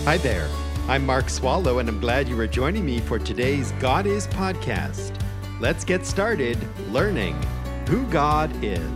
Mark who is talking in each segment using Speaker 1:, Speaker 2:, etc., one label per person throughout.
Speaker 1: Hi there. I'm Mark Swallow, and I'm glad you are joining me for today's God Is podcast. Let's get started learning who God is.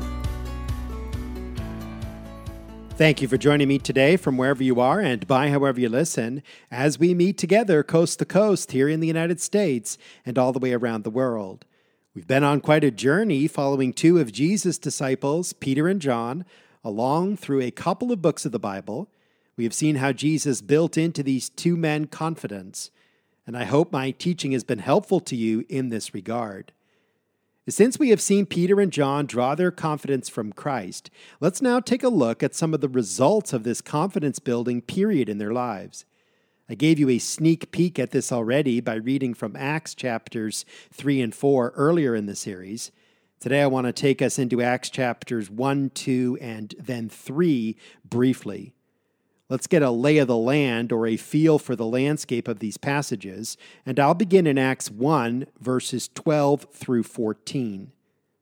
Speaker 1: Thank you for joining me today from wherever you are and by however you listen as we meet together coast to coast here in the United States and all the way around the world. We've been on quite a journey following two of Jesus' disciples, Peter and John, along through a couple of books of the Bible. We have seen how Jesus built into these two men confidence, and I hope my teaching has been helpful to you in this regard. Since we have seen Peter and John draw their confidence from Christ, let's now take a look at some of the results of this confidence-building period in their lives. I gave you a sneak peek at this already by reading from Acts chapters 3 and 4 earlier in the series. Today I want to take us into Acts chapters 1, 2, and then 3 briefly. Let's get a lay of the land or a feel for the landscape of these passages, and I'll begin in Acts 1, verses 12 through 14.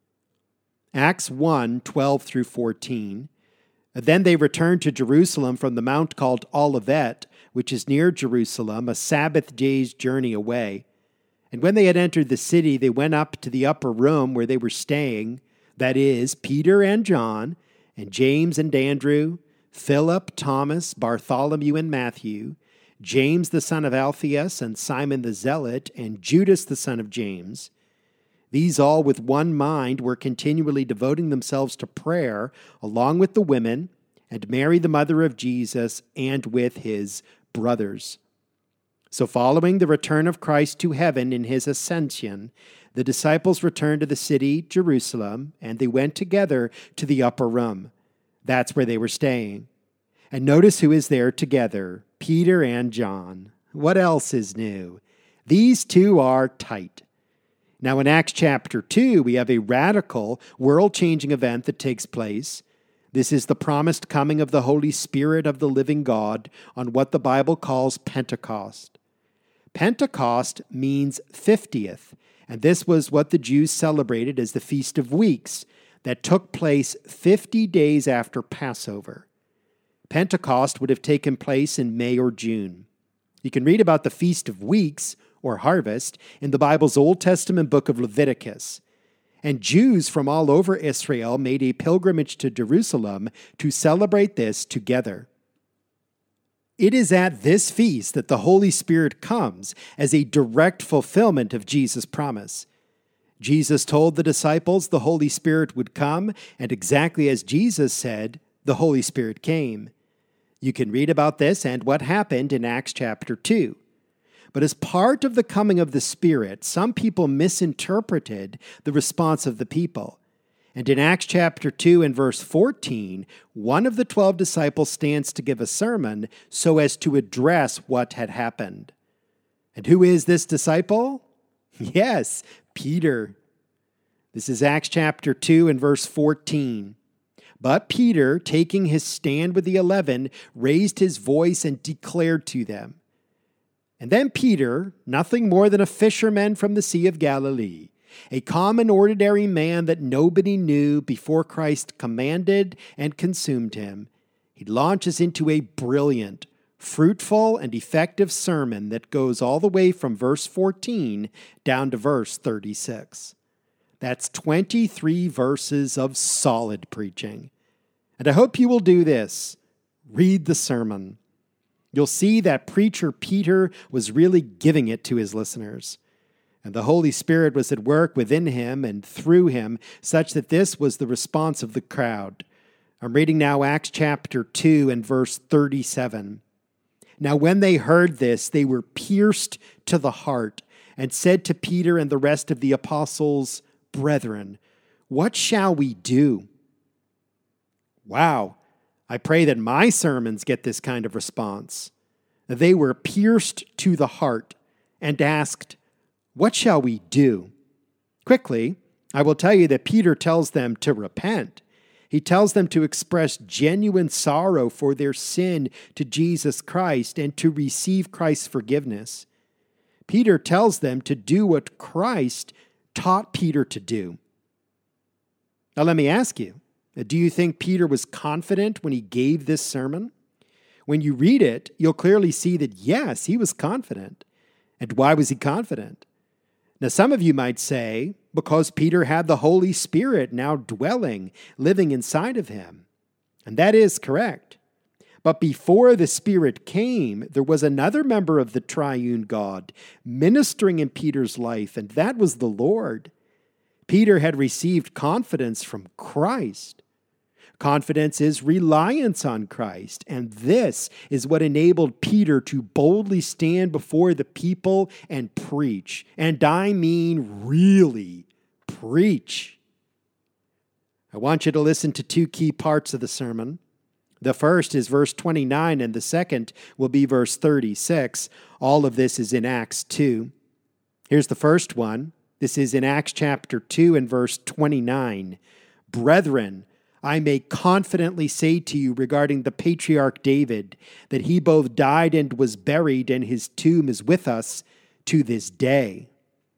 Speaker 1: Acts 1, 12 through 14. Then they returned to Jerusalem from the mount called Olivet, which is near Jerusalem, a Sabbath day's journey away. And when they had entered the city, they went up to the upper room where they were staying, that is, Peter and John, and James and Andrew, Philip, Thomas, Bartholomew, and Matthew, James the son of Alphaeus, and Simon the Zealot, and Judas the son of James. These all with one mind were continually devoting themselves to prayer, along with the women, and Mary the mother of Jesus, and with his brothers. So following the return of Christ to heaven in his ascension, the disciples returned to the city, Jerusalem, and they went together to the upper room. That's where they were staying. And notice who is there together, Peter and John. What else is new? These two are tight. Now in Acts chapter 2, we have a radical, world-changing event that takes place. This is the promised coming of the Holy Spirit of the living God on what the Bible calls Pentecost. Pentecost means 50th, and this was what the Jews celebrated as the Feast of Weeks, that took place 50 days after Passover. Pentecost would have taken place in May or June. You can read about the Feast of Weeks, or Harvest, in the Bible's Old Testament book of Leviticus. And Jews from all over Israel made a pilgrimage to Jerusalem to celebrate this together. It is at this feast that the Holy Spirit comes as a direct fulfillment of Jesus' promise. Jesus told the disciples the Holy Spirit would come, and exactly as Jesus said, the Holy Spirit came. You can read about this and what happened in Acts chapter 2. But as part of the coming of the Spirit, some people misinterpreted the response of the people. And in Acts chapter 2 and verse 14, one of the 12 disciples stands to give a sermon so as to address what had happened. And who is this disciple? Yes, Peter. This is Acts chapter 2 and verse 14. But Peter, taking his stand with the 11, raised his voice and declared to them. And then Peter, nothing more than a fisherman from the Sea of Galilee, a common ordinary man that nobody knew before Christ commanded and consumed him, he launches into a brilliant, fruitful, and effective sermon that goes all the way from verse 14 down to verse 36. That's 23 verses of solid preaching. And I hope you will do this. Read the sermon. You'll see that preacher Peter was really giving it to his listeners. And the Holy Spirit was at work within him and through him, such that this was the response of the crowd. I'm reading now Acts chapter 2 and verse 37. Now when they heard this, they were pierced to the heart and said to Peter and the rest of the apostles, "Brethren, what shall we do?" Wow, I pray that my sermons get this kind of response. They were pierced to the heart and asked, "What shall we do?" Quickly, I will tell you that Peter tells them to repent. He tells them to express genuine sorrow for their sin to Jesus Christ and to receive Christ's forgiveness. Peter tells them to do what Christ taught Peter to do. Now let me ask you, do you think Peter was confident when he gave this sermon? When you read it, you'll clearly see that, yes, he was confident. And why was he confident? Now, some of you might say, because Peter had the Holy Spirit now dwelling, living inside of him. And that is correct. But before the Spirit came, there was another member of the triune God ministering in Peter's life, and that was the Lord. Peter had received confidence from Christ. Confidence is reliance on Christ, and this is what enabled Peter to boldly stand before the people and preach. And I mean really preach. I want you to listen to two key parts of the sermon. The first is verse 29, and the second will be verse 36. All of this is in Acts 2. Here's the first one. This is in Acts chapter 2 and verse 29. Brethren, I may confidently say to you regarding the patriarch David, that he both died and was buried, and his tomb is with us to this day.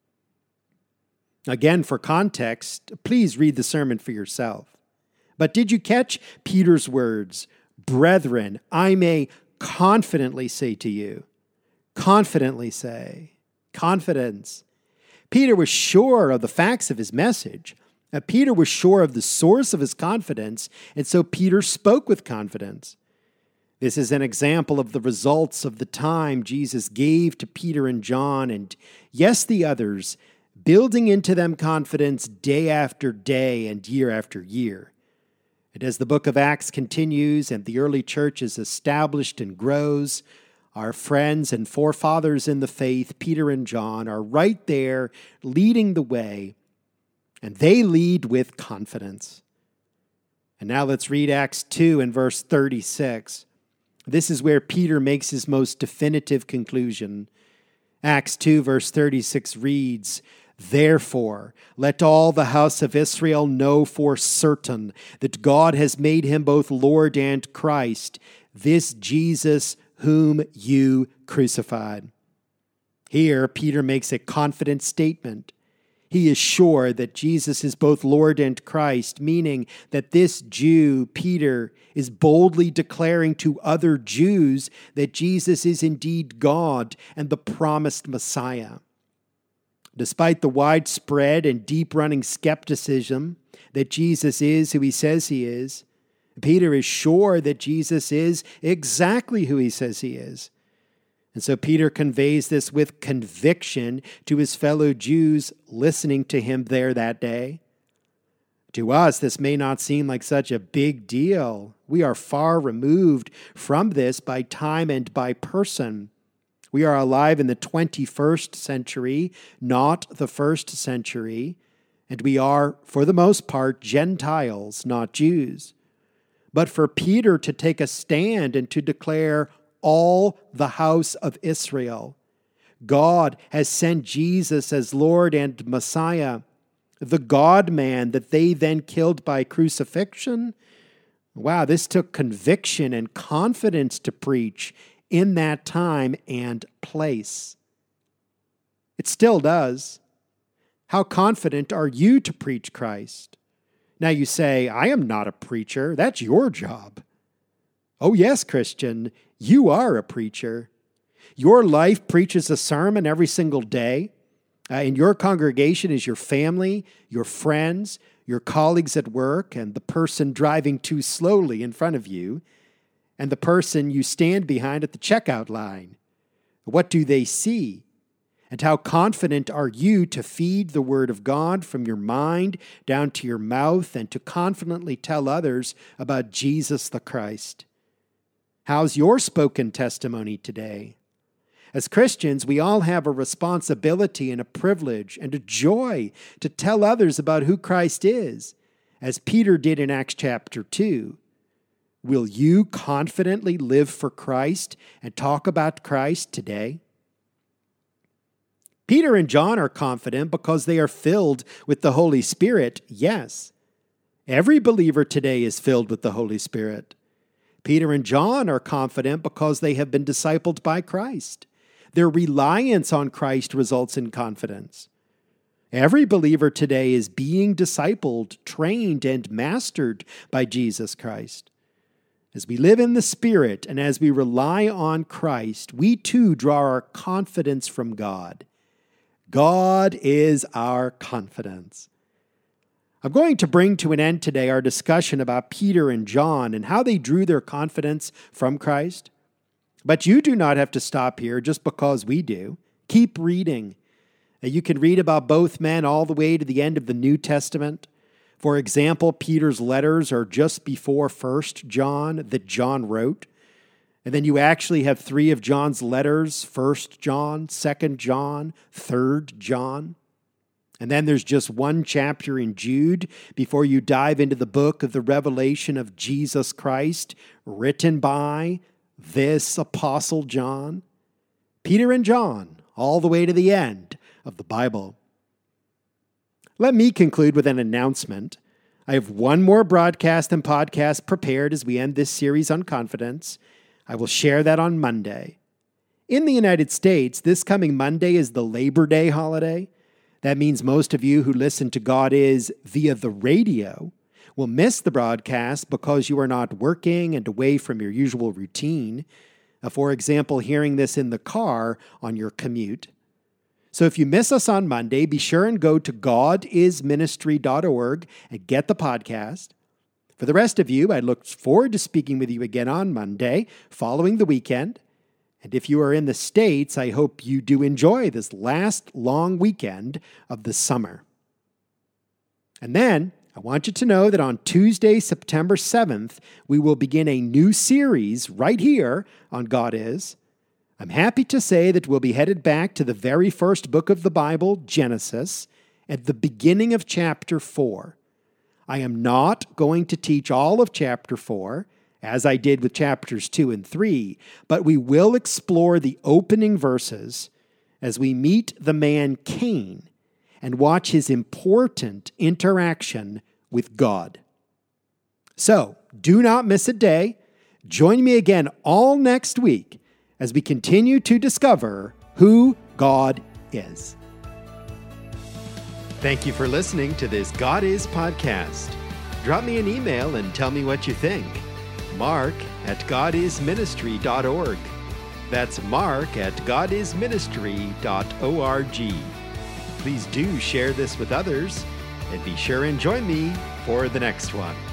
Speaker 1: Again, for context, please read the sermon for yourself. But did you catch Peter's words? Brethren, I may confidently say to you. Confidently say. Confidence. Peter was sure of the facts of his message. Peter was sure of the source of his confidence, and so Peter spoke with confidence. This is an example of the results of the time Jesus gave to Peter and John, and yes, the others, building into them confidence day after day and year after year. And as the book of Acts continues and the early church is established and grows, our friends and forefathers in the faith, Peter and John, are right there leading the way, and they lead with confidence. And now let's read Acts 2 and verse 36. This is where Peter makes his most definitive conclusion. Acts 2 verse 36 reads, Therefore, let all the house of Israel know for certain that God has made him both Lord and Christ, this Jesus whom you crucified. Here, Peter makes a confident statement. He is sure that Jesus is both Lord and Christ, meaning that this Jew, Peter, is boldly declaring to other Jews that Jesus is indeed God and the promised Messiah. Despite the widespread and deep-running skepticism that Jesus is who he says he is, Peter is sure that Jesus is exactly who he says he is. And so Peter conveys this with conviction to his fellow Jews listening to him there that day. To us, this may not seem like such a big deal. We are far removed from this by time and by person. We are alive in the 21st century, not the first century, and we are, for the most part, Gentiles, not Jews. But for Peter to take a stand and to declare all the house of Israel, God has sent Jesus as Lord and Messiah, the God-man that they then killed by crucifixion. Wow, this took conviction and confidence to preach in that time and place. It still does. How confident are you to preach Christ? Now you say, I am not a preacher. That's your job. Oh yes, Christian, you are a preacher. Your life preaches a sermon every single day. In your congregation is your family, your friends, your colleagues at work, and the person driving too slowly in front of you, and the person you stand behind at the checkout line. What do they see? And how confident are you to feed the Word of God from your mind down to your mouth and to confidently tell others about Jesus the Christ? How's your spoken testimony today? As Christians, we all have a responsibility and a privilege and a joy to tell others about who Christ is, as Peter did in Acts chapter 2. Will you confidently live for Christ and talk about Christ today? Peter and John are confident because they are filled with the Holy Spirit, yes. Every believer today is filled with the Holy Spirit. Peter and John are confident because they have been discipled by Christ. Their reliance on Christ results in confidence. Every believer today is being discipled, trained, and mastered by Jesus Christ. As we live in the Spirit and as we rely on Christ, we too draw our confidence from God. God is our confidence. I'm going to bring to an end today our discussion about Peter and John and how they drew their confidence from Christ. But you do not have to stop here just because we do. Keep reading. You can read about both men all the way to the end of the New Testament. For example, Peter's letters are just before 1 John that John wrote. And then you actually have 3 of John's letters, 1 John, 2 John, 3 John. And then there's just 1 chapter in Jude before you dive into the book of the Revelation of Jesus Christ, written by this Apostle John. Peter and John, all the way to the end of the Bible. Let me conclude with an announcement. I have one more broadcast and podcast prepared as we end this series on confidence. I will share that on Monday. In the United States, this coming Monday is the Labor Day holiday. That means most of you who listen to God Is via the radio will miss the broadcast because you are not working and away from your usual routine. For example, hearing this in the car on your commute. So if you miss us on Monday, be sure and go to godisministry.org and get the podcast. For the rest of you, I look forward to speaking with you again on Monday, following the weekend. And if you are in the States, I hope you do enjoy this last long weekend of the summer. And then, I want you to know that on Tuesday, September 7th, we will begin a new series right here on God Is. I'm happy to say that we'll be headed back to the very first book of the Bible, Genesis, at the beginning of chapter 4. I am not going to teach all of chapter 4, as I did with chapters 2 and 3, but we will explore the opening verses as we meet the man Cain and watch his important interaction with God. So, do not miss a day. Join me again all next week as we continue to discover who God is. Thank you for listening to this God Is podcast. Drop me an email and tell me what you think. Mark@godisministry.org. That's Mark@godisministry.org. Please do share this with others and be sure and join me for the next one.